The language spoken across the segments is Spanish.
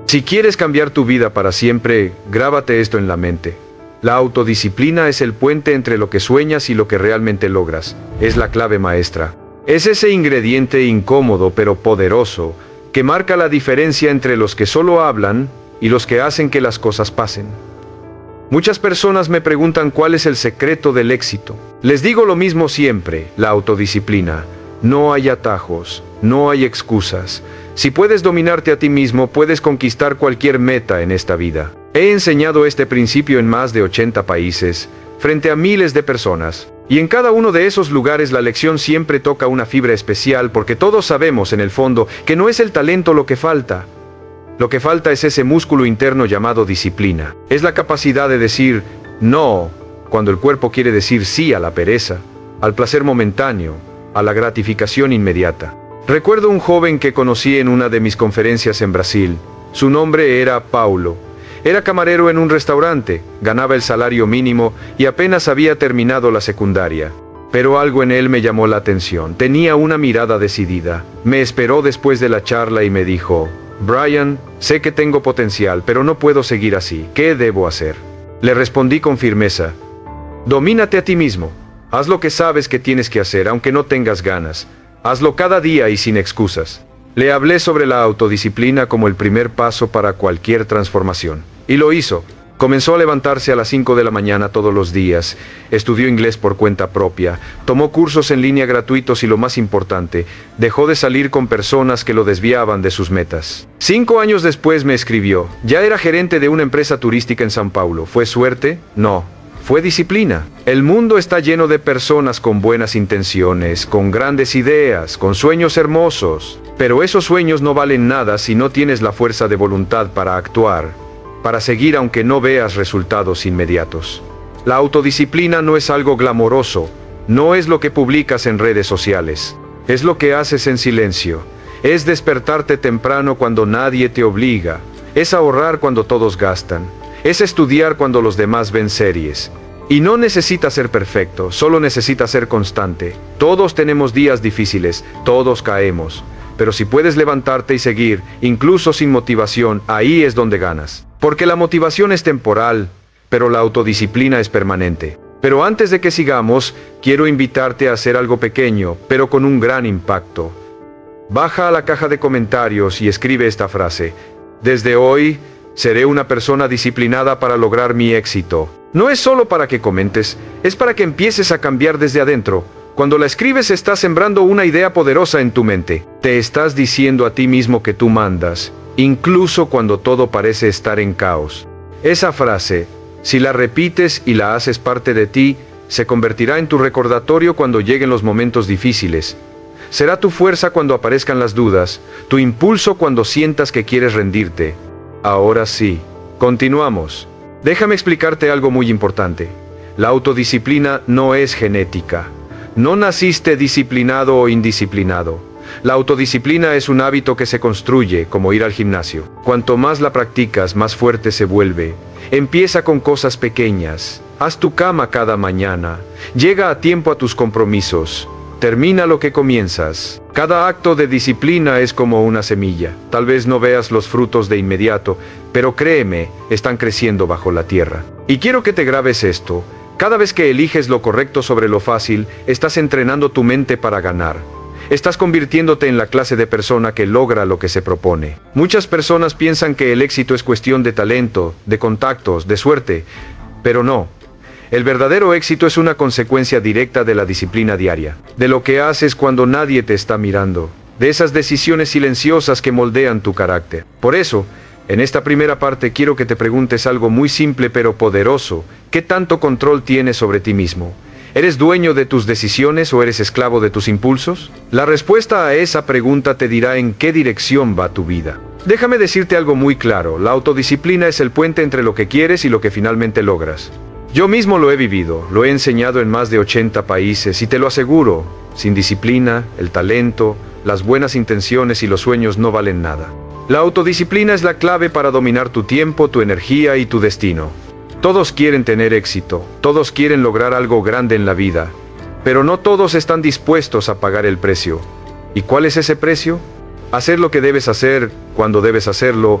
Si quieres cambiar tu vida para siempre, grábate esto en la mente. La autodisciplina es el puente entre lo que sueñas y lo que realmente logras. Es la clave maestra. Es ese ingrediente incómodo pero poderoso que marca la diferencia entre los que solo hablan y los que hacen que las cosas pasen. Muchas personas me preguntan cuál es el secreto del éxito. Les digo lo mismo siempre, la autodisciplina. No hay atajos, no hay excusas. Si puedes dominarte a ti mismo, puedes conquistar cualquier meta en esta vida. He enseñado este principio en más de 80 países, frente a miles de personas. Y en cada uno de esos lugares la lección siempre toca una fibra especial porque todos sabemos en el fondo que no es el talento lo que falta. Lo que falta es ese músculo interno llamado disciplina. Es la capacidad de decir no cuando el cuerpo quiere decir sí a la pereza, al placer momentáneo, a la gratificación inmediata. Recuerdo un joven que conocí en una de mis conferencias en Brasil. Su nombre era Paulo. Era camarero en un restaurante, ganaba el salario mínimo y apenas había terminado la secundaria. Pero algo en él me llamó la atención. Tenía una mirada decidida. Me esperó después de la charla y me dijo: Brian, sé que tengo potencial, pero no puedo seguir así. ¿Qué debo hacer? Le respondí con firmeza: domínate a ti mismo. Haz lo que sabes que tienes que hacer, aunque no tengas ganas. Hazlo cada día y sin excusas. Le hablé sobre la autodisciplina como el primer paso para cualquier transformación. Y lo hizo. Comenzó a levantarse a las 5 de la mañana todos los días, estudió inglés por cuenta propia, tomó cursos en línea gratuitos y lo más importante, dejó de salir con personas que lo desviaban de sus metas. 5 años después me escribió: ya era gerente de una empresa turística en São Paulo. ¿Fue suerte? No. Fue disciplina. El mundo está lleno de personas con buenas intenciones, con grandes ideas, con sueños hermosos. Pero esos sueños no valen nada si no tienes la fuerza de voluntad para actuar, para seguir aunque no veas resultados inmediatos. La autodisciplina no es algo glamoroso, no es lo que publicas en redes sociales. Es lo que haces en silencio. Es despertarte temprano cuando nadie te obliga. Es ahorrar cuando todos gastan. Es estudiar cuando los demás ven series. Y no necesitas ser perfecto, solo necesitas ser constante. Todos tenemos días difíciles, todos caemos. Pero si puedes levantarte y seguir, incluso sin motivación, ahí es donde ganas. Porque la motivación es temporal, pero la autodisciplina es permanente. Pero antes de que sigamos, quiero invitarte a hacer algo pequeño, pero con un gran impacto. Baja a la caja de comentarios y escribe esta frase: desde hoy, seré una persona disciplinada para lograr mi éxito. No es solo para que comentes, es para que empieces a cambiar desde adentro. Cuando la escribes estás sembrando una idea poderosa en tu mente. Te estás diciendo a ti mismo que tú mandas, incluso cuando todo parece estar en caos. Esa frase, si la repites y la haces parte de ti, se convertirá en tu recordatorio cuando lleguen los momentos difíciles. Será tu fuerza cuando aparezcan las dudas, tu impulso cuando sientas que quieres rendirte. Ahora sí, continuamos. Déjame explicarte algo muy importante. La autodisciplina no es genética. No naciste disciplinado o indisciplinado. La autodisciplina es un hábito que se construye, como ir al gimnasio. Cuanto más la practicas, más fuerte se vuelve. Empieza con cosas pequeñas. Haz tu cama cada mañana. Llega a tiempo a tus compromisos. Termina lo que comienzas. Cada acto de disciplina es como una semilla. Tal vez no veas los frutos de inmediato, pero créeme, están creciendo bajo la tierra. Y quiero que te grabes esto. Cada vez que eliges lo correcto sobre lo fácil, estás entrenando tu mente para ganar. Estás convirtiéndote en la clase de persona que logra lo que se propone. Muchas personas piensan que el éxito es cuestión de talento, de contactos, de suerte, pero no. El verdadero éxito es una consecuencia directa de la disciplina diaria, de lo que haces cuando nadie te está mirando, de esas decisiones silenciosas que moldean tu carácter. Por eso, en esta primera parte quiero que te preguntes algo muy simple pero poderoso. ¿Qué tanto control tienes sobre ti mismo? ¿Eres dueño de tus decisiones o eres esclavo de tus impulsos? La respuesta a esa pregunta te dirá en qué dirección va tu vida. Déjame decirte algo muy claro, la autodisciplina es el puente entre lo que quieres y lo que finalmente logras. Yo mismo lo he vivido, lo he enseñado en más de 80 países y te lo aseguro, sin disciplina, el talento, las buenas intenciones y los sueños no valen nada. La autodisciplina es la clave para dominar tu tiempo, tu energía y tu destino. Todos quieren tener éxito, todos quieren lograr algo grande en la vida, pero no todos están dispuestos a pagar el precio. ¿Y cuál es ese precio? Hacer lo que debes hacer, cuando debes hacerlo,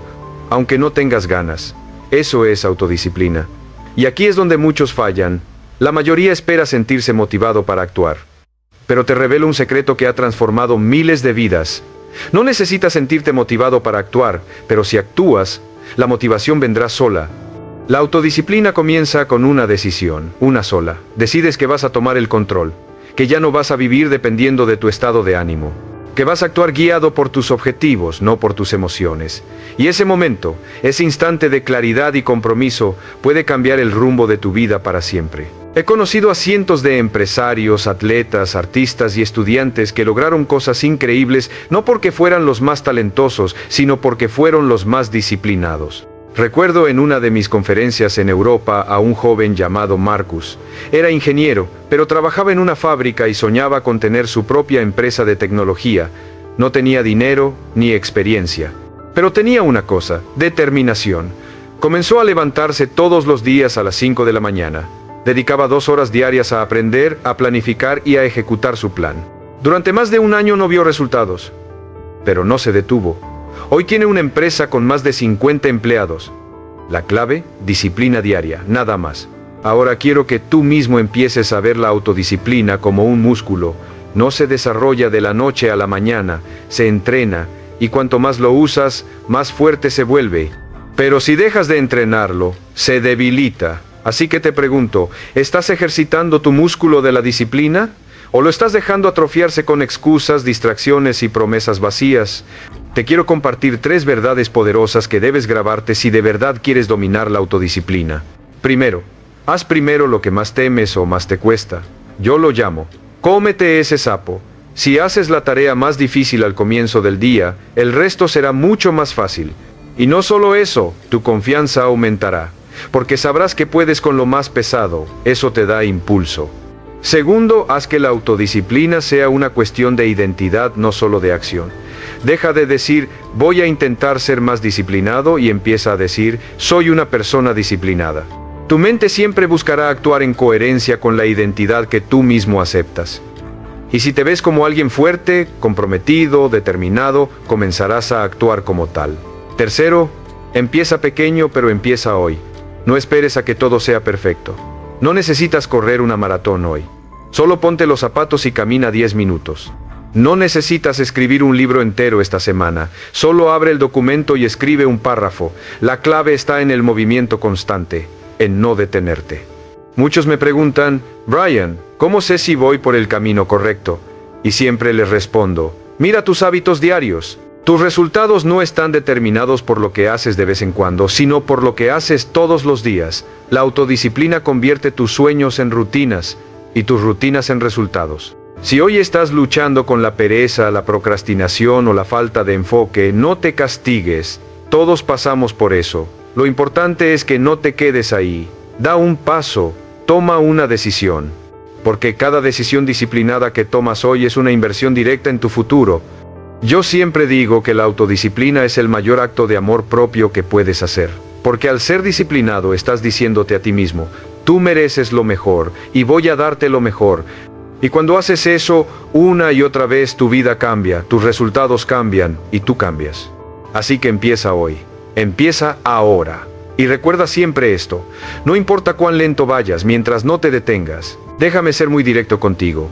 aunque no tengas ganas. Eso es autodisciplina. Y aquí es donde muchos fallan. La mayoría espera sentirse motivado para actuar. Pero te revelo un secreto que ha transformado miles de vidas. No necesitas sentirte motivado para actuar, pero si actúas, la motivación vendrá sola. La autodisciplina comienza con una decisión, una sola. Decides que vas a tomar el control, que ya no vas a vivir dependiendo de tu estado de ánimo, que vas a actuar guiado por tus objetivos, no por tus emociones. Y ese momento, ese instante de claridad y compromiso, puede cambiar el rumbo de tu vida para siempre. He conocido a cientos de empresarios, atletas, artistas y estudiantes que lograron cosas increíbles no porque fueran los más talentosos, sino porque fueron los más disciplinados. Recuerdo en una de mis conferencias en Europa a un joven llamado Marcus. Era ingeniero, pero trabajaba en una fábrica y soñaba con tener su propia empresa de tecnología. No tenía dinero ni experiencia. Pero tenía una cosa: determinación. Comenzó a levantarse todos los días a las 5 de la mañana. Dedicaba 2 horas diarias a aprender, a planificar y a ejecutar su plan. Durante más de un año no vio resultados, pero no se detuvo. Hoy tiene una empresa con más de 50 empleados. La clave: disciplina diaria, nada más. Ahora quiero que tú mismo empieces a ver la autodisciplina como un músculo. No se desarrolla de la noche a la mañana, se entrena, y cuanto más lo usas, más fuerte se vuelve. Pero si dejas de entrenarlo, se debilita. Así que te pregunto, ¿estás ejercitando tu músculo de la disciplina? ¿O lo estás dejando atrofiarse con excusas, distracciones y promesas vacías? Te quiero compartir 3 verdades poderosas que debes grabarte si de verdad quieres dominar la autodisciplina. Primero, haz primero lo que más temes o más te cuesta. Yo lo llamo, cómete ese sapo. Si haces la tarea más difícil al comienzo del día, el resto será mucho más fácil. Y no solo eso, tu confianza aumentará, porque sabrás que puedes con lo más pesado. Eso te da impulso. Segundo, haz que la autodisciplina sea una cuestión de identidad, no solo de acción. Deja de decir, voy a intentar ser más disciplinado, y empieza a decir, soy una persona disciplinada. Tu mente siempre buscará actuar en coherencia con la identidad que tú mismo aceptas. Y si te ves como alguien fuerte, comprometido, determinado, comenzarás a actuar como tal. Tercero, empieza pequeño, pero empieza hoy. No esperes a que todo sea perfecto. No necesitas correr una maratón hoy. Solo ponte los zapatos y camina 10 minutos. No necesitas escribir un libro entero esta semana. Solo abre el documento y escribe un párrafo. La clave está en el movimiento constante, en no detenerte. Muchos me preguntan, Brian, ¿cómo sé si voy por el camino correcto? Y siempre les respondo, mira tus hábitos diarios. Tus resultados no están determinados por lo que haces de vez en cuando, sino por lo que haces todos los días. La autodisciplina convierte tus sueños en rutinas y tus rutinas en resultados. Si hoy estás luchando con la pereza, la procrastinación o la falta de enfoque, no te castigues. Todos pasamos por eso. Lo importante es que no te quedes ahí. Da un paso, toma una decisión. Porque cada decisión disciplinada que tomas hoy es una inversión directa en tu futuro. Yo siempre digo que la autodisciplina es el mayor acto de amor propio que puedes hacer. Porque al ser disciplinado estás diciéndote a ti mismo, tú mereces lo mejor y voy a darte lo mejor. Y cuando haces eso, una y otra vez tu vida cambia, tus resultados cambian y tú cambias. Así que empieza hoy, empieza ahora. Y recuerda siempre esto, no importa cuán lento vayas, mientras no te detengas. Déjame ser muy directo contigo.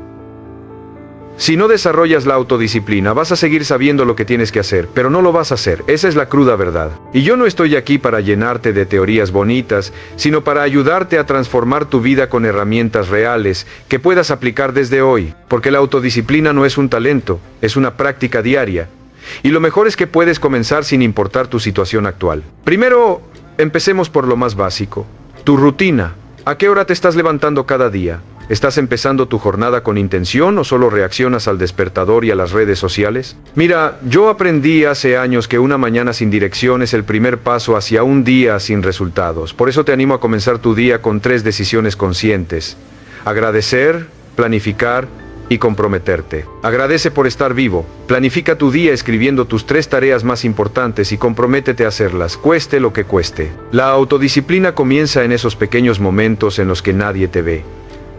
Si no desarrollas la autodisciplina, vas a seguir sabiendo lo que tienes que hacer, pero no lo vas a hacer. Esa es la cruda verdad. Y yo no estoy aquí para llenarte de teorías bonitas, sino para ayudarte a transformar tu vida con herramientas reales que puedas aplicar desde hoy. Porque la autodisciplina no es un talento, es una práctica diaria. Y lo mejor es que puedes comenzar sin importar tu situación actual. Primero, empecemos por lo más básico. Tu rutina. ¿A qué hora te estás levantando cada día? ¿Estás empezando tu jornada con intención o solo reaccionas al despertador y a las redes sociales? Mira, yo aprendí hace años que una mañana sin dirección es el primer paso hacia un día sin resultados. Por eso te animo a comenzar tu día con 3 decisiones conscientes. Agradecer, planificar y comprometerte. Agradece por estar vivo. Planifica tu día escribiendo tus 3 tareas más importantes y comprométete a hacerlas, cueste lo que cueste. La autodisciplina comienza en esos pequeños momentos en los que nadie te ve.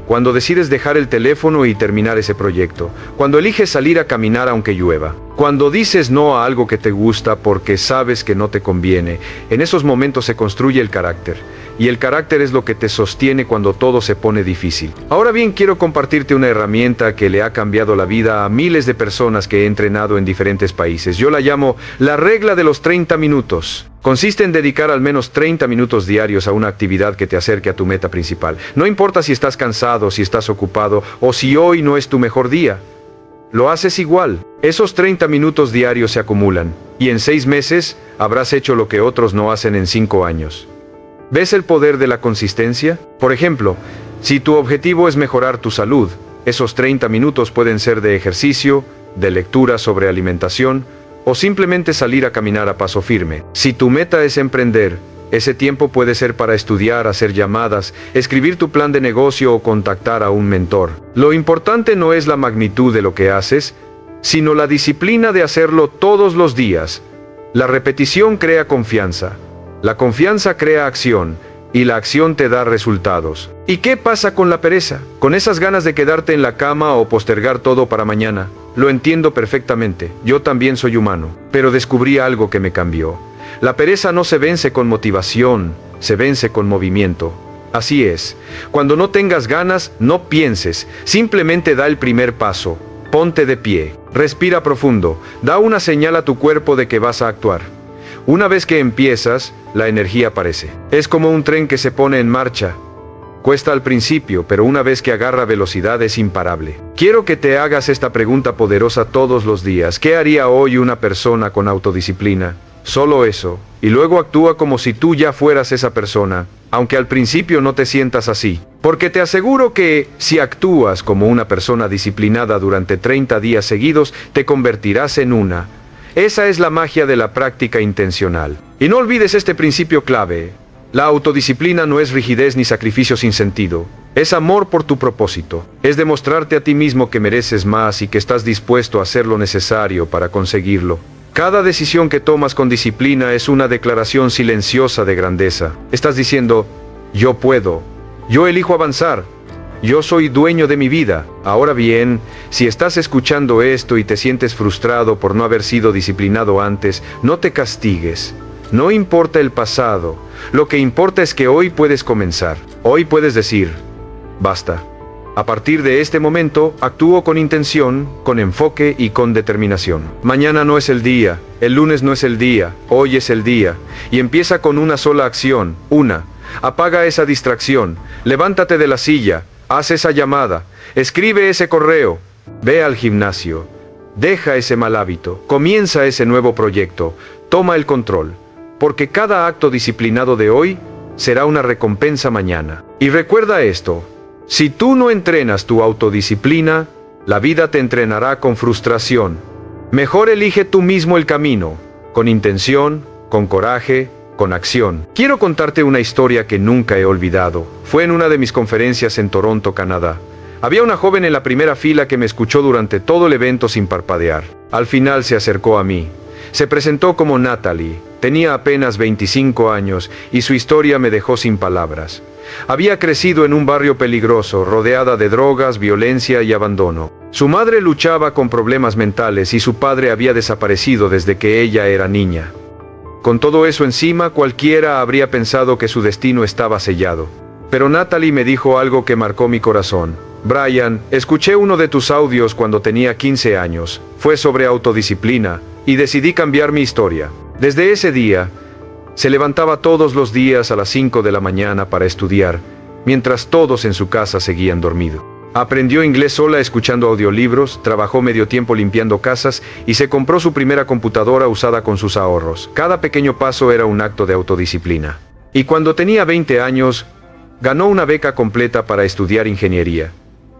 cuando decides dejar el teléfono y terminar ese proyecto, cuando eliges salir a caminar aunque llueva, cuando dices no a algo que te gusta porque sabes que no te conviene. En esos momentos se construye el carácter, y el carácter es lo que te sostiene cuando todo se pone difícil. Ahora bien, quiero compartirte una herramienta que le ha cambiado la vida a miles de personas que he entrenado en diferentes países. Yo la llamo la regla de los 30 minutos. Consiste en dedicar al menos 30 minutos diarios a una actividad que te acerque a tu meta principal. No importa si estás cansado, si estás ocupado o si hoy no es tu mejor día. Lo haces igual. Esos 30 minutos diarios se acumulan y en 6 meses habrás hecho lo que otros no hacen en 5 años. ¿Ves el poder de la consistencia? Por ejemplo, si tu objetivo es mejorar tu salud, esos 30 minutos pueden ser de ejercicio, de lectura sobre alimentación, o simplemente salir a caminar a paso firme. Si tu meta es emprender, ese tiempo puede ser para estudiar, hacer llamadas, escribir tu plan de negocio o contactar a un mentor. Lo importante no es la magnitud de lo que haces, sino la disciplina de hacerlo todos los días. La repetición crea confianza, la confianza crea acción, y la acción te da resultados. ¿Y qué pasa con la pereza? Con esas ganas de quedarte en la cama o postergar todo para mañana. Lo entiendo perfectamente, yo también soy humano, pero descubrí algo que me cambió. La pereza no se vence con motivación, se vence con movimiento. Así es, cuando no tengas ganas, no pienses, simplemente da el primer paso. Ponte de pie, respira profundo, da una señal a tu cuerpo de que vas a actuar. Una vez que empiezas, la energía aparece. Es como un tren que se pone en marcha. Cuesta al principio, pero una vez que agarra velocidad es imparable. Quiero que te hagas esta pregunta poderosa todos los días. ¿Qué haría hoy una persona con autodisciplina? Solo eso, y luego actúa como si tú ya fueras esa persona, aunque al principio no te sientas así. Porque te aseguro que, si actúas como una persona disciplinada durante 30 días seguidos, te convertirás en una. Esa es la magia de la práctica intencional. Y no olvides este principio clave. La autodisciplina no es rigidez ni sacrificio sin sentido. Es amor por tu propósito. Es demostrarte a ti mismo que mereces más y que estás dispuesto a hacer lo necesario para conseguirlo. Cada decisión que tomas con disciplina es una declaración silenciosa de grandeza. Estás diciendo, yo puedo, yo elijo avanzar, yo soy dueño de mi vida. Ahora bien, si estás escuchando esto y te sientes frustrado por no haber sido disciplinado antes, no te castigues. No importa el pasado, lo que importa es que hoy puedes comenzar. Hoy puedes decir, basta. A partir de este momento, actúo con intención, con enfoque y con determinación. Mañana no es el día, el lunes no es el día, hoy es el día. Y empieza con una sola acción, una. Apaga esa distracción, levántate de la silla, haz esa llamada, escribe ese correo, ve al gimnasio, deja ese mal hábito, comienza ese nuevo proyecto, toma el control. Porque cada acto disciplinado de hoy será una recompensa mañana. Y recuerda esto, si tú no entrenas tu autodisciplina, la vida te entrenará con frustración. Mejor elige tú mismo el camino, con intención, con coraje, con acción. Quiero contarte una historia que nunca he olvidado. Fue en una de mis conferencias en Toronto, Canadá. Había una joven en la primera fila que me escuchó durante todo el evento sin parpadear. Al final se acercó a mí. Se presentó como Natalie, tenía apenas 25 años y su historia me dejó sin palabras. Había crecido en un barrio peligroso, rodeada de drogas, violencia y abandono. Su madre luchaba con problemas mentales y su padre había desaparecido desde que ella era niña. Con todo eso encima, cualquiera habría pensado que su destino estaba sellado. Pero Natalie me dijo algo que marcó mi corazón. Brian, escuché uno de tus audios cuando tenía 15 años. Fue sobre autodisciplina. Y decidí cambiar mi historia. Desde ese día, se levantaba todos los días a las 5 de la mañana para estudiar, mientras todos en su casa seguían dormidos. Aprendió inglés sola escuchando audiolibros, trabajó medio tiempo limpiando casas y se compró su primera computadora usada con sus ahorros. Cada pequeño paso era un acto de autodisciplina. Y cuando tenía 20 años, ganó una beca completa para estudiar ingeniería.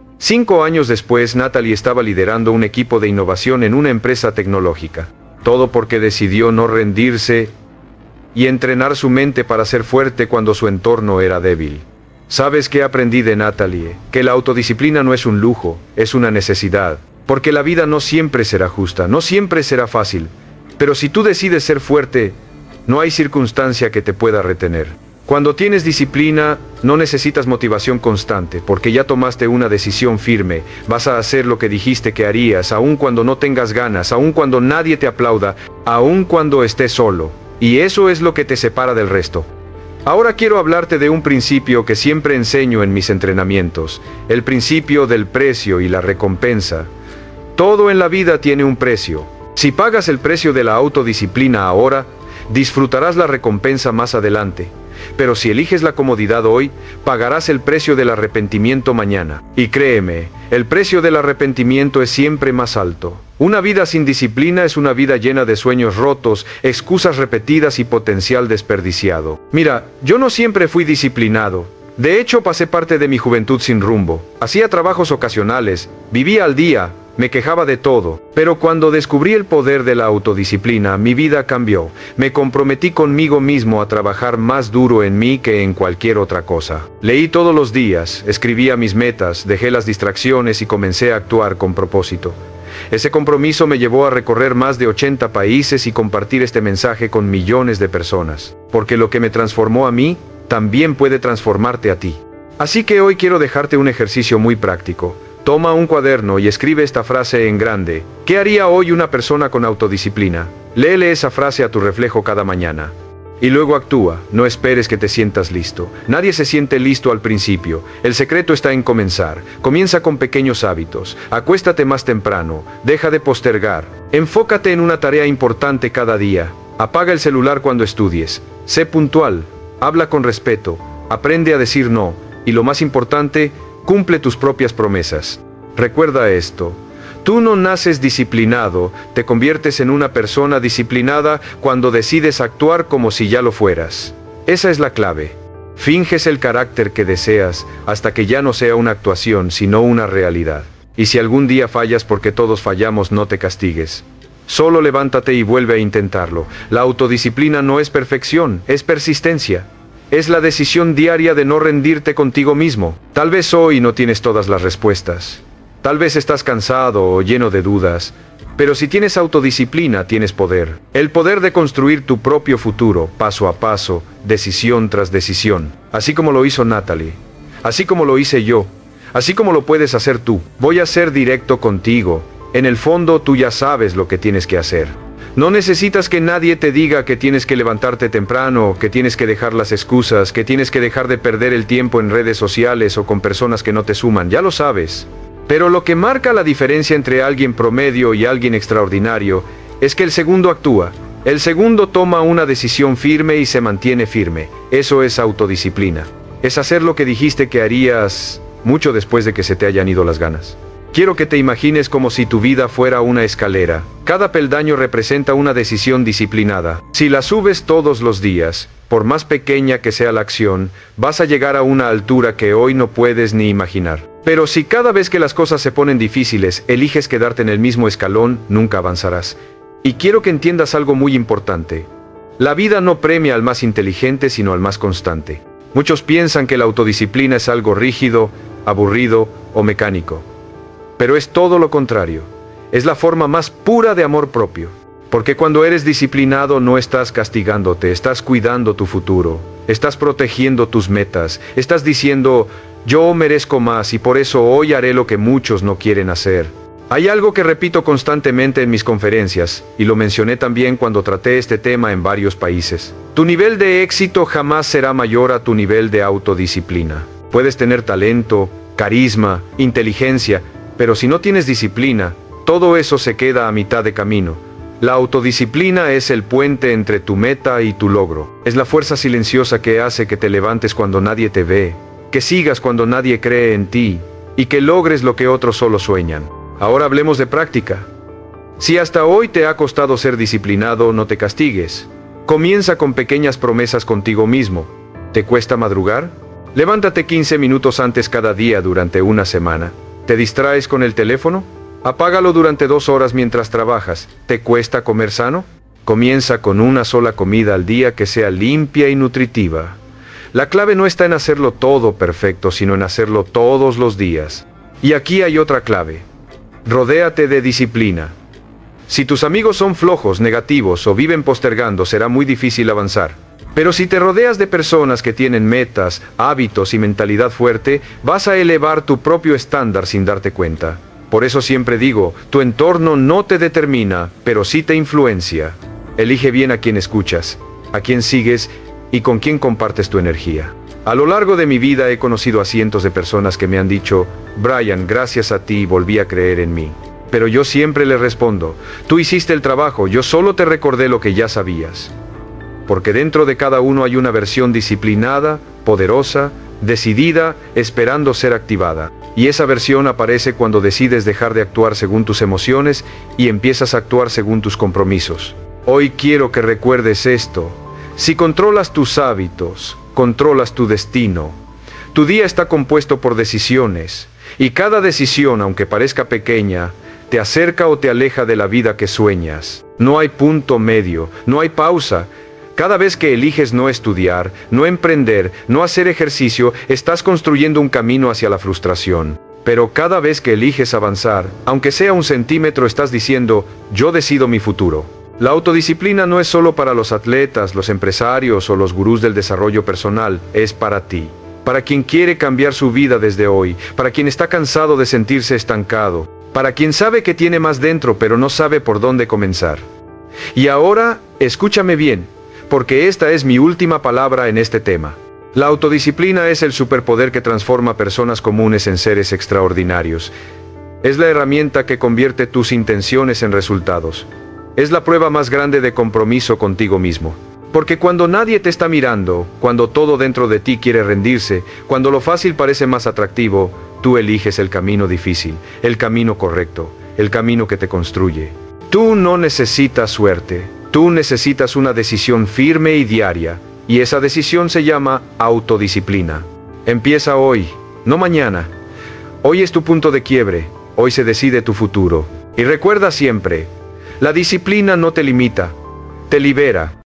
5 años después, Natalie estaba liderando un equipo de innovación en una empresa tecnológica. Todo porque decidió no rendirse y entrenar su mente para ser fuerte cuando su entorno era débil. ¿Sabes qué aprendí de Natalie? Que la autodisciplina no es un lujo, es una necesidad. Porque la vida no siempre será justa, no siempre será fácil. Pero si tú decides ser fuerte, no hay circunstancia que te pueda retener. Cuando tienes disciplina, no necesitas motivación constante, porque ya tomaste una decisión firme. Vas a hacer lo que dijiste que harías, aun cuando no tengas ganas, aun cuando nadie te aplauda, aun cuando estés solo. Y eso es lo que te separa del resto. Ahora quiero hablarte de un principio que siempre enseño en mis entrenamientos, el principio del precio y la recompensa. Todo en la vida tiene un precio. Si pagas el precio de la autodisciplina ahora, disfrutarás la recompensa más adelante. Pero si eliges la comodidad hoy, pagarás el precio del arrepentimiento mañana. Y créeme, el precio del arrepentimiento es siempre más alto. Una vida sin disciplina es una vida llena de sueños rotos, excusas repetidas y potencial desperdiciado. Mira, yo no siempre fui disciplinado. De hecho, pasé parte de mi juventud sin rumbo. Hacía trabajos ocasionales, vivía al día, me quejaba de todo. Pero cuando descubrí el poder de la autodisciplina, mi vida cambió. Me comprometí conmigo mismo a trabajar más duro en mí que en cualquier otra cosa. Leí todos los días, escribía mis metas, dejé las distracciones y comencé a actuar con propósito. Ese compromiso me llevó a recorrer más de 80 países y compartir este mensaje con millones de personas. Porque lo que me transformó a mí, también puede transformarte a ti. Así que hoy quiero dejarte un ejercicio muy práctico. Toma un cuaderno y escribe esta frase en grande. ¿Qué haría hoy una persona con autodisciplina? Léele esa frase a tu reflejo cada mañana. Y luego actúa, no esperes que te sientas listo. Nadie se siente listo al principio. El secreto está en comenzar. Comienza con pequeños hábitos. Acuéstate más temprano. Deja de postergar. Enfócate en una tarea importante cada día. Apaga el celular cuando estudies. Sé puntual. Habla con respeto. Aprende a decir no. Y lo más importante, cumple tus propias promesas. Recuerda esto. Tú no naces disciplinado, te conviertes en una persona disciplinada cuando decides actuar como si ya lo fueras. Esa es la clave. Finges el carácter que deseas hasta que ya no sea una actuación, sino una realidad. Y si algún día fallas, porque todos fallamos, no te castigues. Solo levántate y vuelve a intentarlo. La autodisciplina no es perfección, es persistencia. Es la decisión diaria de no rendirte contigo mismo. Tal vez hoy no tienes todas las respuestas. Tal vez estás cansado o lleno de dudas. Pero si tienes autodisciplina, tienes poder. El poder de construir tu propio futuro, paso a paso, decisión tras decisión. Así como lo hizo Natalie. Así como lo hice yo. Así como lo puedes hacer tú. Voy a ser directo contigo. En el fondo, tú ya sabes lo que tienes que hacer. No necesitas que nadie te diga que tienes que levantarte temprano, que tienes que dejar las excusas, que tienes que dejar de perder el tiempo en redes sociales o con personas que no te suman, ya lo sabes. Pero lo que marca la diferencia entre alguien promedio y alguien extraordinario es que el segundo actúa. El segundo toma una decisión firme y se mantiene firme. Eso es autodisciplina. Es hacer lo que dijiste que harías mucho después de que se te hayan ido las ganas. Quiero que te imagines como si tu vida fuera una escalera. Cada peldaño representa una decisión disciplinada. Si la subes todos los días, por más pequeña que sea la acción, vas a llegar a una altura que hoy no puedes ni imaginar. Pero si cada vez que las cosas se ponen difíciles, eliges quedarte en el mismo escalón, nunca avanzarás. Y quiero que entiendas algo muy importante. La vida no premia al más inteligente, sino al más constante. Muchos piensan que la autodisciplina es algo rígido, aburrido o mecánico. Pero es todo lo contrario. Es la forma más pura de amor propio. Porque cuando eres disciplinado no estás castigándote, estás cuidando tu futuro. Estás protegiendo tus metas. Estás diciendo, yo merezco más y por eso hoy haré lo que muchos no quieren hacer. Hay algo que repito constantemente en mis conferencias, y lo mencioné también cuando traté este tema en varios países. Tu nivel de éxito jamás será mayor a tu nivel de autodisciplina. Puedes tener talento, carisma, inteligencia, pero si no tienes disciplina, todo eso se queda a mitad de camino. La autodisciplina es el puente entre tu meta y tu logro. Es la fuerza silenciosa que hace que te levantes cuando nadie te ve, que sigas cuando nadie cree en ti, y que logres lo que otros solo sueñan. Ahora hablemos de práctica. Si hasta hoy te ha costado ser disciplinado, no te castigues. Comienza con pequeñas promesas contigo mismo. ¿Te cuesta madrugar? Levántate 15 minutos antes cada día durante una semana. ¿Te distraes con el teléfono? Apágalo durante 2 horas mientras trabajas. ¿Te cuesta comer sano? Comienza con una sola comida al día que sea limpia y nutritiva. La clave no está en hacerlo todo perfecto, sino en hacerlo todos los días. Y aquí hay otra clave. Rodéate de disciplina. Si tus amigos son flojos, negativos o viven postergando, será muy difícil avanzar. Pero si te rodeas de personas que tienen metas, hábitos y mentalidad fuerte, vas a elevar tu propio estándar sin darte cuenta. Por eso siempre digo, tu entorno no te determina, pero sí te influencia. Elige bien a quién escuchas, a quién sigues y con quién compartes tu energía. A lo largo de mi vida he conocido a cientos de personas que me han dicho, Brian, gracias a ti volví a creer en mí. Pero yo siempre les respondo, tú hiciste el trabajo, yo solo te recordé lo que ya sabías. Porque dentro de cada uno hay una versión disciplinada, poderosa, decidida, esperando ser activada. Y esa versión aparece cuando decides dejar de actuar según tus emociones y empiezas a actuar según tus compromisos. Hoy quiero que recuerdes esto. Si controlas tus hábitos, controlas tu destino. Tu día está compuesto por decisiones, y cada decisión, aunque parezca pequeña, te acerca o te aleja de la vida que sueñas. No hay punto medio, no hay pausa. Cada vez que eliges no estudiar, no emprender, no hacer ejercicio, estás construyendo un camino hacia la frustración. Pero cada vez que eliges avanzar, aunque sea 1 centímetro, estás diciendo, yo decido mi futuro. La autodisciplina no es solo para los atletas, los empresarios o los gurús del desarrollo personal, es para ti. Para quien quiere cambiar su vida desde hoy, para quien está cansado de sentirse estancado, para quien sabe que tiene más dentro pero no sabe por dónde comenzar. Y ahora, escúchame bien, porque esta es mi última palabra en este tema. La autodisciplina es el superpoder que transforma personas comunes en seres extraordinarios. Es la herramienta que convierte tus intenciones en resultados. Es la prueba más grande de compromiso contigo mismo. Porque cuando nadie te está mirando, cuando todo dentro de ti quiere rendirse, cuando lo fácil parece más atractivo, tú eliges el camino difícil, el camino correcto, el camino que te construye. Tú no necesitas suerte, tú necesitas una decisión firme y diaria, y esa decisión se llama autodisciplina. Empieza hoy, no mañana. Hoy es tu punto de quiebre, hoy se decide tu futuro. Y recuerda siempre, la disciplina no te limita, te libera.